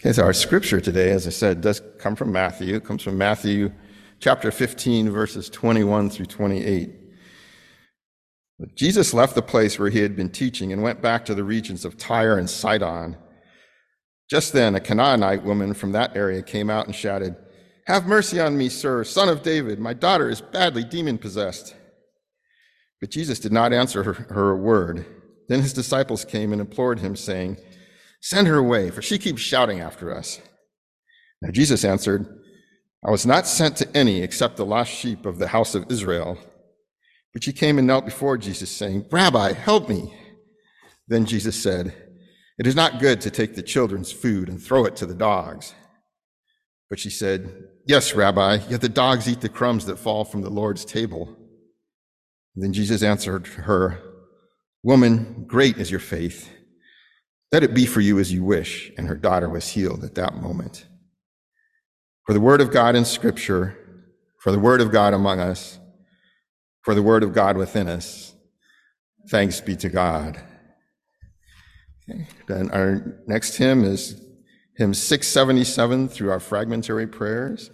Okay, so our scripture today, as I said, does come from Matthew. It comes from Matthew chapter 15, verses 21 through 28. But Jesus left the place where he had been teaching and went back to the regions of Tyre and Sidon. Just then, a Canaanite woman from that area came out and shouted, "Have mercy on me, sir, son of David. My daughter is badly demon-possessed." But Jesus did not answer her a word. Then his disciples came and implored him, saying, "Send her away, for she keeps shouting after us." Now Jesus answered, "I was not sent to any except the lost sheep of the house of Israel." But she came and knelt before Jesus, saying, "Rabbi, help me." Then Jesus said, "It is not good to take the children's food and throw it to the dogs." But she said, "Yes, Rabbi, yet the dogs eat the crumbs that fall from the Lord's table." And then Jesus answered her, "Woman, great is your faith. Let it be for you as you wish." And her daughter was healed at that moment. For the word of God in Scripture, for the word of God among us, for the word of God within us, thanks be to God. Okay. Then our next hymn is hymn 677 through our fragmentary prayers.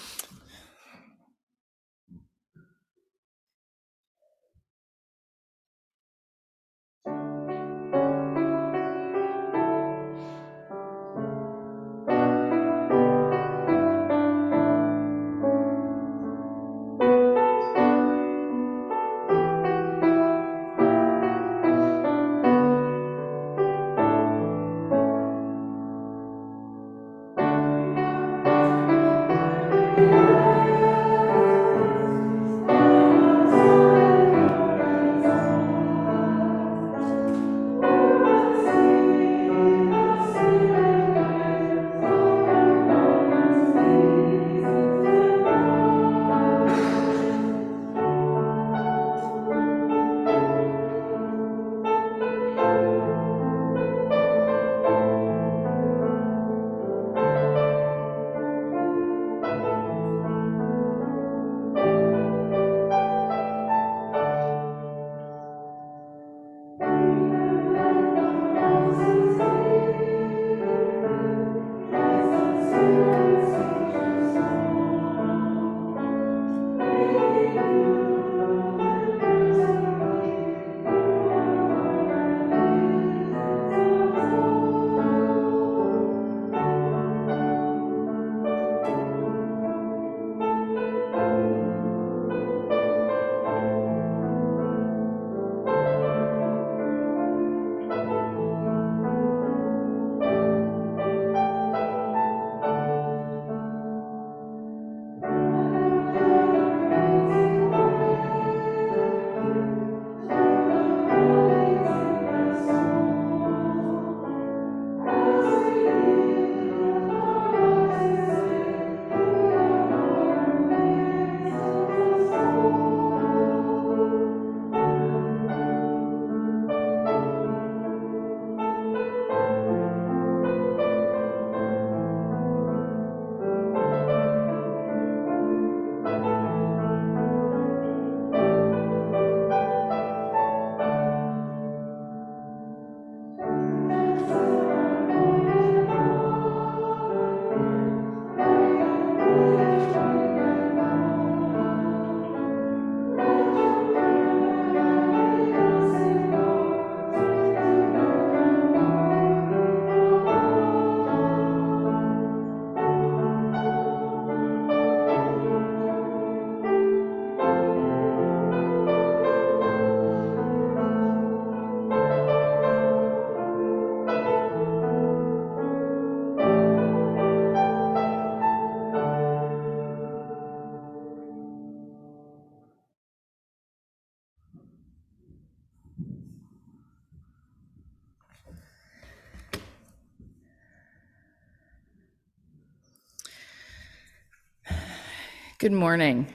Good morning.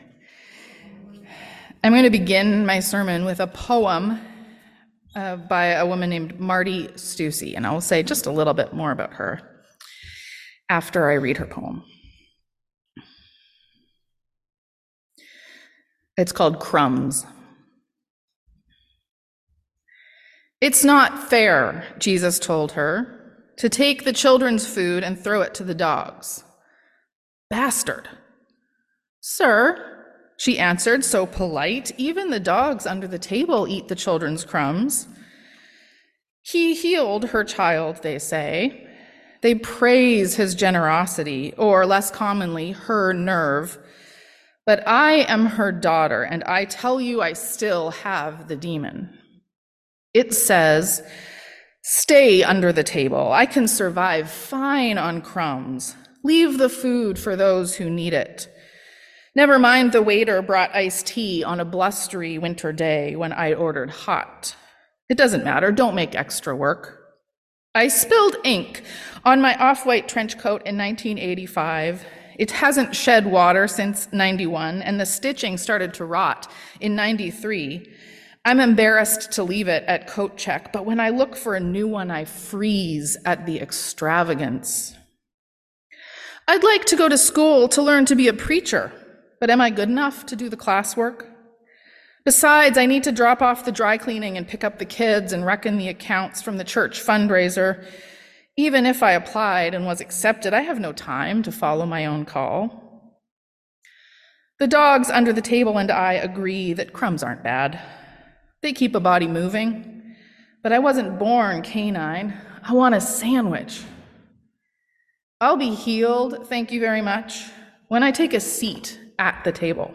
I'm going to begin my sermon with a poem by a woman named Marty Stussy, and I will say just a little bit more about her after I read her poem. It's called Crumbs. "It's not fair," Jesus told her, to take the children's food and throw it to the dogs. Bastard. Sir, she answered, so polite, even the dogs under the table eat the children's crumbs. He healed her child, they say. They praise his generosity, or less commonly, her nerve. But I am her daughter, and I tell you I still have the demon. It says, stay under the table. I can survive fine on crumbs. Leave the food for those who need it. Never mind the waiter brought iced tea on a blustery winter day when I ordered hot. It doesn't matter, don't make extra work. I spilled ink on my off-white trench coat in 1985. It hasn't shed water since 91, and the stitching started to rot in 93. I'm embarrassed to leave it at coat check, but when I look for a new one, I freeze at the extravagance. I'd like to go to school to learn to be a preacher, but am I good enough to do the classwork? Besides, I need to drop off the dry cleaning and pick up the kids and reckon the accounts from the church fundraiser. Even if I applied and was accepted, I have no time to follow my own call. The dogs under the table and I agree that crumbs aren't bad. They keep a body moving, but I wasn't born canine. I want a sandwich. I'll be healed, thank you very much, when I take a seat at the table.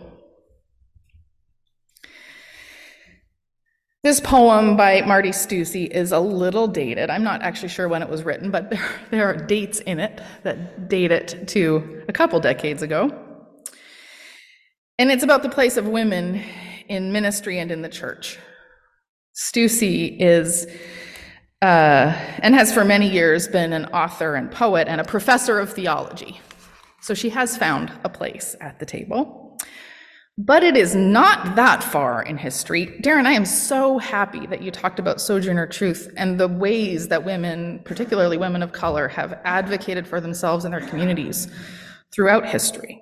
This poem by Marty Stussy is a little dated. I'm not actually sure when it was written, but there are dates in it that date it to a couple decades ago. And it's about the place of women in ministry and in the church. Stussy is, and has for many years been an author and poet and a professor of theology. So she has found a place at the table. But it is not that far in history. Darren, I am so happy that you talked about Sojourner Truth and the ways that women, particularly women of color, have advocated for themselves and their communities throughout history.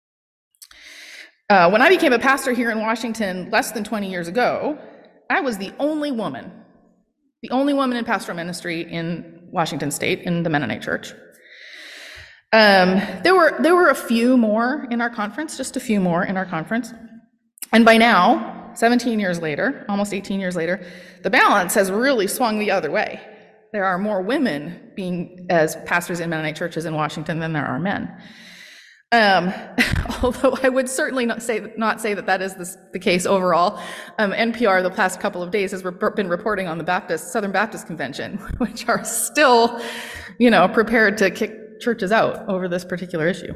When I became a pastor here in Washington less than 20 years ago, I was the only woman in pastoral ministry in Washington State in the Mennonite Church. There were a few more in our conference, just a few more in our conference. And by now, 17 years later, almost 18 years later, the balance has really swung the other way. There are more women being as pastors in Mennonite churches in Washington than there are men. Although I would certainly not say that is the case overall. NPR the past couple of days has been reporting on the Southern Baptist Convention, which are still, prepared to kick churches out over this particular issue.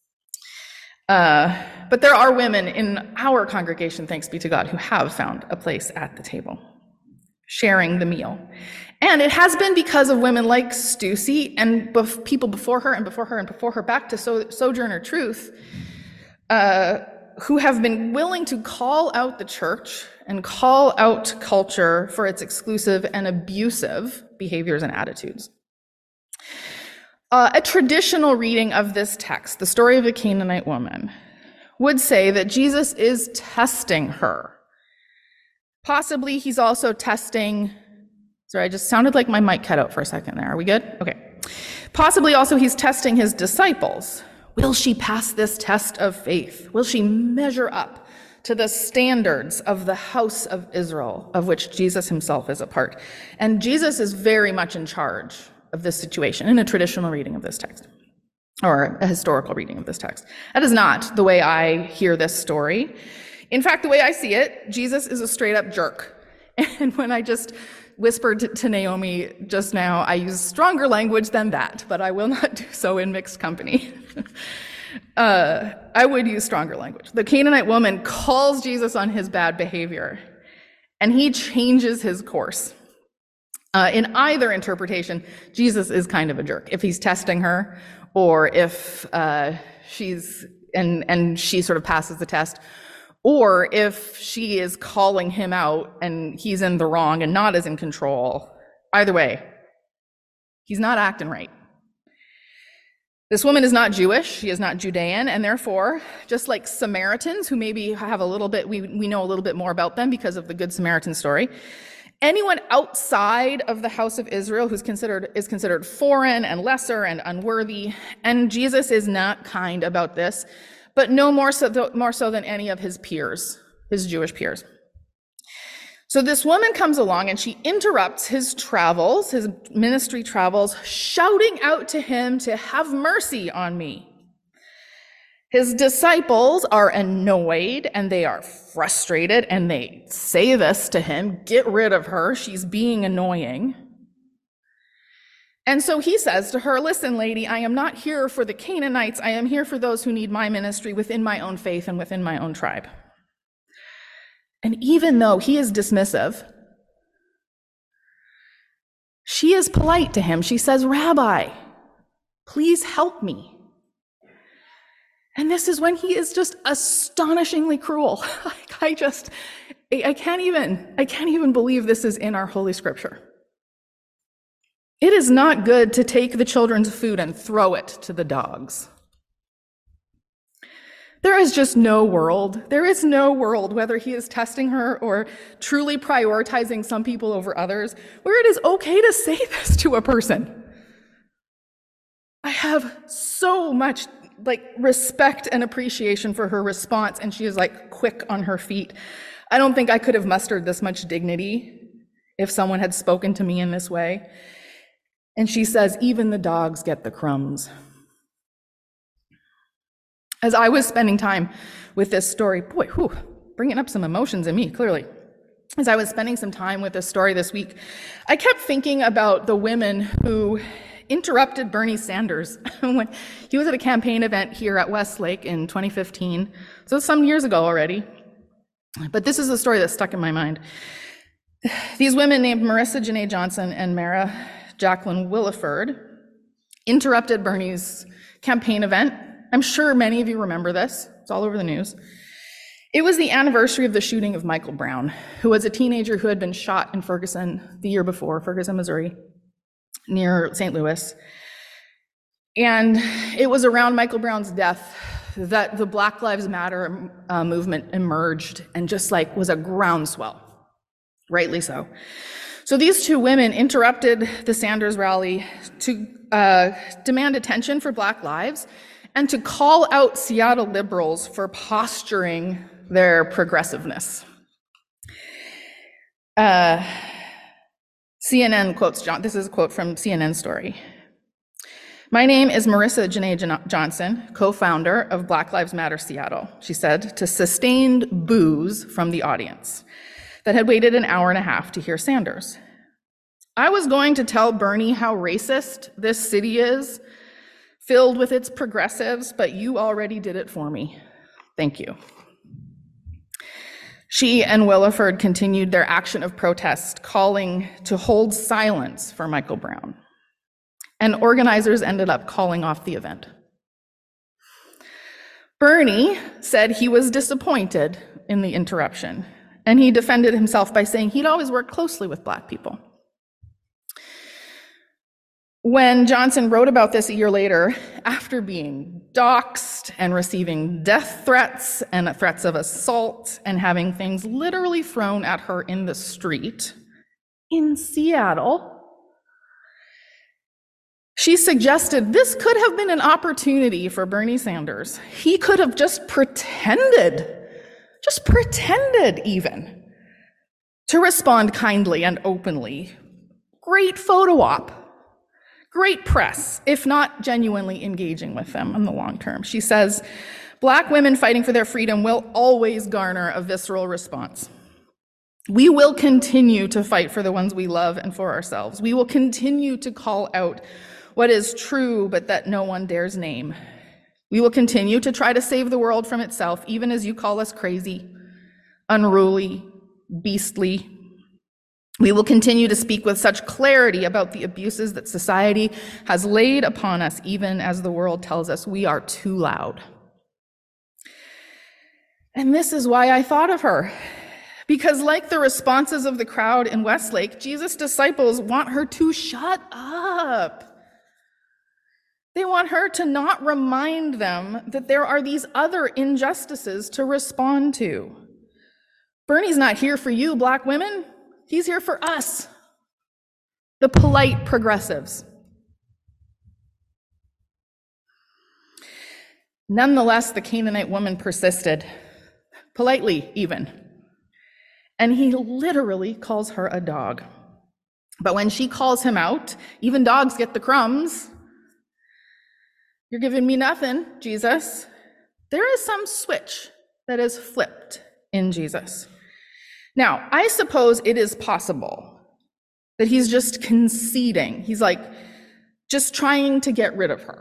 But there are women in our congregation, thanks be to God, who have found a place at the table, sharing the meal. And it has been because of women like Stussy and people before her and before her and before her, back to Sojourner Truth, who have been willing to call out the church and call out culture for its exclusive and abusive behaviors and attitudes. A traditional reading of this text, the story of a Canaanite woman, would say that Jesus is testing her. Possibly he's also testing, sorry, I just sounded like my mic cut out for a second there. Are we good? Okay. Possibly also he's testing his disciples. Will she pass this test of faith? Will she measure up to the standards of the house of Israel, of which Jesus himself is a part? And Jesus is very much in charge of this situation in a traditional reading of this text, or a historical reading of this text. That is not the way I hear this story. In fact, the way I see it, Jesus is a straight up jerk. And when I just whispered to Naomi just now, I use stronger language than that, but I will not do so in mixed company. I would use stronger language. The Canaanite woman calls Jesus on his bad behavior, and he changes his course. In either interpretation, Jesus is kind of a jerk. If he's testing her, or if she sort of passes the test, or if she is calling him out and he's in the wrong and not as in control. Either way, he's not acting right. This woman is not Jewish, she is not Judean, and therefore, just like Samaritans, who maybe have a little bit, we know a little bit more about them because of the Good Samaritan story, Anyone outside of the house of Israel is considered foreign and lesser and unworthy, and Jesus is not kind about this, but no more so than any of his peers, his Jewish peers. So this woman comes along and she interrupts his travels, his ministry travels, shouting out to him to have mercy on me. His disciples are annoyed and they are frustrated and they say this to him, get rid of her, she's being annoying. And so he says to her, listen, lady, I am not here for the Canaanites, I am here for those who need my ministry within my own faith and within my own tribe. And even though he is dismissive, she is polite to him. She says, Rabbi, please help me. And this is when he is just astonishingly cruel. I can't even believe this is in our Holy Scripture. It is not good to take the children's food and throw it to the dogs. There is just no world. There is no world, whether he is testing her or truly prioritizing some people over others, where it is okay to say this to a person. I have so much respect and appreciation for her response, and she is quick on her feet. I don't think I could have mustered this much dignity if someone had spoken to me in this way. And she says, even the dogs get the crumbs. As I was spending time with this story, bringing up some emotions in me, clearly. As I was spending some time with this story this week, I kept thinking about the women who interrupted Bernie Sanders when he was at a campaign event here at Westlake in 2015. So some years ago already. But this is the story that stuck in my mind. These women named Marissa Janae Johnson and Mara Jacqueline Williford interrupted Bernie's campaign event. I'm sure many of you remember this. It's all over the news. It was the anniversary of the shooting of Michael Brown, who was a teenager who had been shot in Ferguson the year before, Ferguson, Missouri, near St. Louis. And it was around Michael Brown's death that the Black Lives Matter movement emerged and just was a groundswell, rightly so. So these two women interrupted the Sanders rally to demand attention for Black lives and to call out Seattle liberals for posturing their progressiveness. CNN quotes John. This is a quote from CNN story. My name is Marissa Janae Johnson, co-founder of Black Lives Matter Seattle, she said, to sustained boos from the audience that had waited an hour and a half to hear Sanders. I was going to tell Bernie how racist this city is, filled with its progressives, but you already did it for me. Thank you. She and Williford continued their action of protest, calling to hold silence for Michael Brown. And organizers ended up calling off the event. Bernie said he was disappointed in the interruption, and he defended himself by saying he'd always worked closely with Black people. When Johnson wrote about this a year later, after being doxxed and receiving death threats and threats of assault and having things literally thrown at her in the street in Seattle, she suggested this could have been an opportunity for Bernie Sanders. He could have just pretended even, to respond kindly and openly. Great photo op. Great press, if not genuinely engaging with them in the long term. She says, Black women fighting for their freedom will always garner a visceral response. We will continue to fight for the ones we love and for ourselves. We will continue to call out what is true, but that no one dares name. We will continue to try to save the world from itself, even as you call us crazy, unruly, beastly. We will continue to speak with such clarity about the abuses that society has laid upon us, even as the world tells us we are too loud. And this is why I thought of her. Because like the responses of the crowd in Westlake, Jesus' disciples want her to shut up. They want her to not remind them that there are these other injustices to respond to. Bernie's not here for you, Black women. He's here for us, the polite progressives. Nonetheless, the Canaanite woman persisted, politely even, and he literally calls her a dog. But when she calls him out, even dogs get the crumbs. You're giving me nothing, Jesus. There is some switch that is flipped in Jesus. Now, I suppose it is possible that he's just conceding. He's like just trying to get rid of her.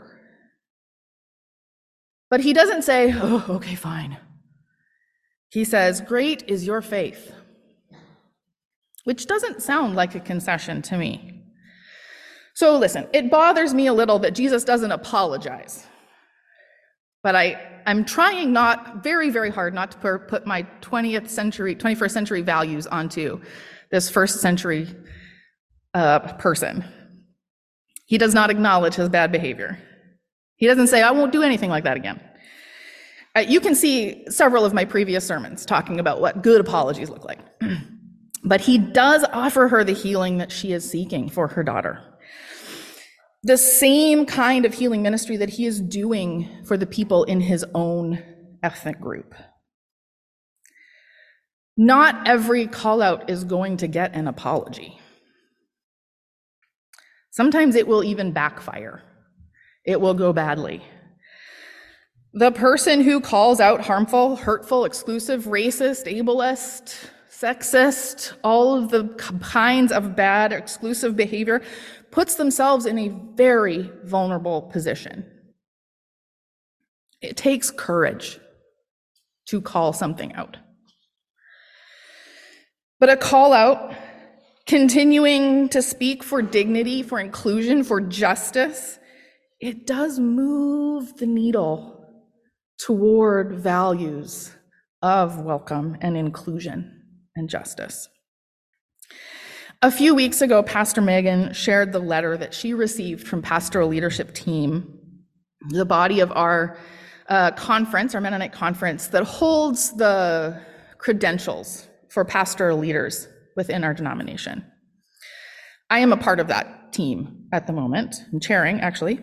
But he doesn't say, oh, okay, fine. He says, great is your faith, which doesn't sound like a concession to me. So listen, it bothers me a little that Jesus doesn't apologize. But I'm trying very, very hard not to put my 21st century values onto this first century person. He does not acknowledge his bad behavior. He doesn't say, I won't do anything like that again. You can see several of my previous sermons talking about what good apologies look like. But he does offer her the healing that she is seeking for her daughter. The same kind of healing ministry that he is doing for the people in his own ethnic group. Not every call out is going to get an apology. Sometimes it will even backfire. It will go badly. The person who calls out harmful, hurtful, exclusive, racist, ableist, sexist, all of the kinds of bad, exclusive behavior puts themselves in a very vulnerable position. It takes courage to call something out. But a call out, continuing to speak for dignity, for inclusion, for justice, it does move the needle toward values of welcome and inclusion and justice. A few weeks ago, Pastor Megan shared the letter that she received from pastoral leadership team, the body of our conference, our Mennonite conference, that holds the credentials for pastoral leaders within our denomination. I am a part of that team at the moment. I'm chairing, actually.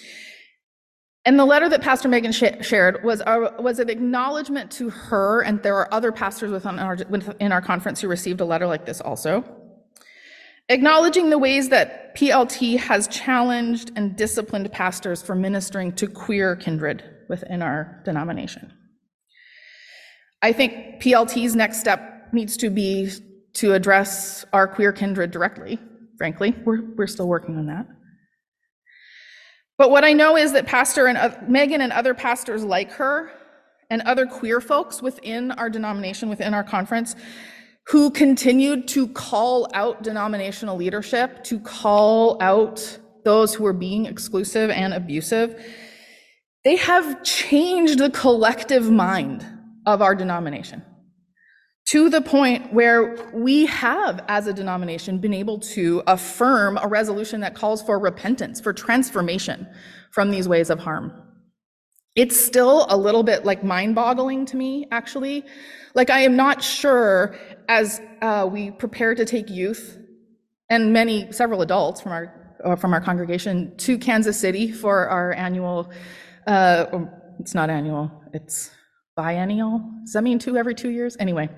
And the letter that Pastor Megan shared was an acknowledgement to her, and there are other pastors within our conference who received a letter like this also, acknowledging the ways that PLT has challenged and disciplined pastors for ministering to queer kindred within our denomination. I think PLT's next step needs to be to address our queer kindred directly, frankly. We're still working on that. But what I know is that Megan and other pastors like her and other queer folks within our denomination, within our conference, who continued to call out denominational leadership, to call out those who are being exclusive and abusive, they have changed the collective mind of our denomination to the point where we have, as a denomination, been able to affirm a resolution that calls for repentance, for transformation from these ways of harm. It's still a little bit like mind-boggling to me, actually. Like, I am not sure, as we prepare to take youth and several adults from our congregation to Kansas City for our annual, it's not annual, it's biennial. Does that mean every 2 years? Anyway,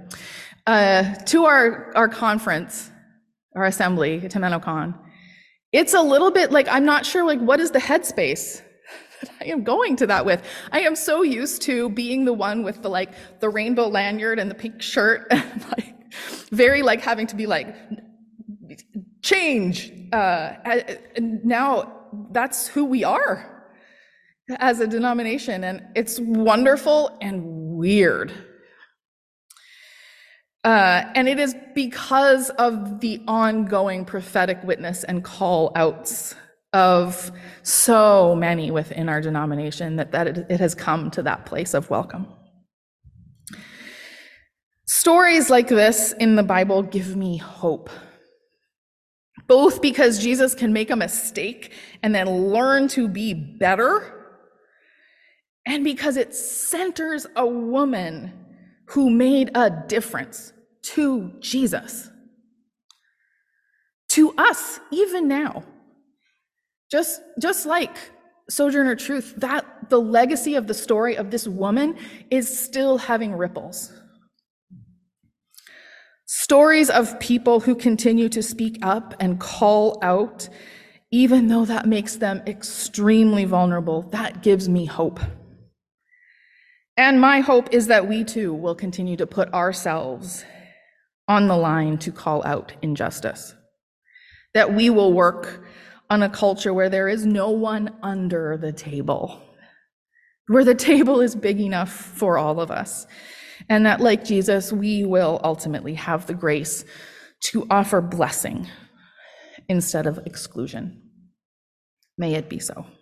to our conference, our assembly, to MennoCon, it's a little bit like, I'm not sure, like, what is the headspace that I am going to that with? I am so used to being the one with the rainbow lanyard and the pink shirt, and very having to be change. And now that's who we are as a denomination, and it's wonderful and weird. And it is because of the ongoing prophetic witness and call outs of so many within our denomination that it has come to that place of welcome. Stories like this in the Bible give me hope, both because Jesus can make a mistake and then learn to be better, and because it centers a woman who made a difference to Jesus. to us, even now. Just like Sojourner Truth, that the legacy of the story of this woman is still having ripples. Stories of people who continue to speak up and call out, even though that makes them extremely vulnerable, that gives me hope. And my hope is that we too will continue to put ourselves on the line to call out injustice. That we will work on a culture where there is no one under the table, where the table is big enough for all of us. And that, like Jesus, we will ultimately have the grace to offer blessing instead of exclusion. May it be so.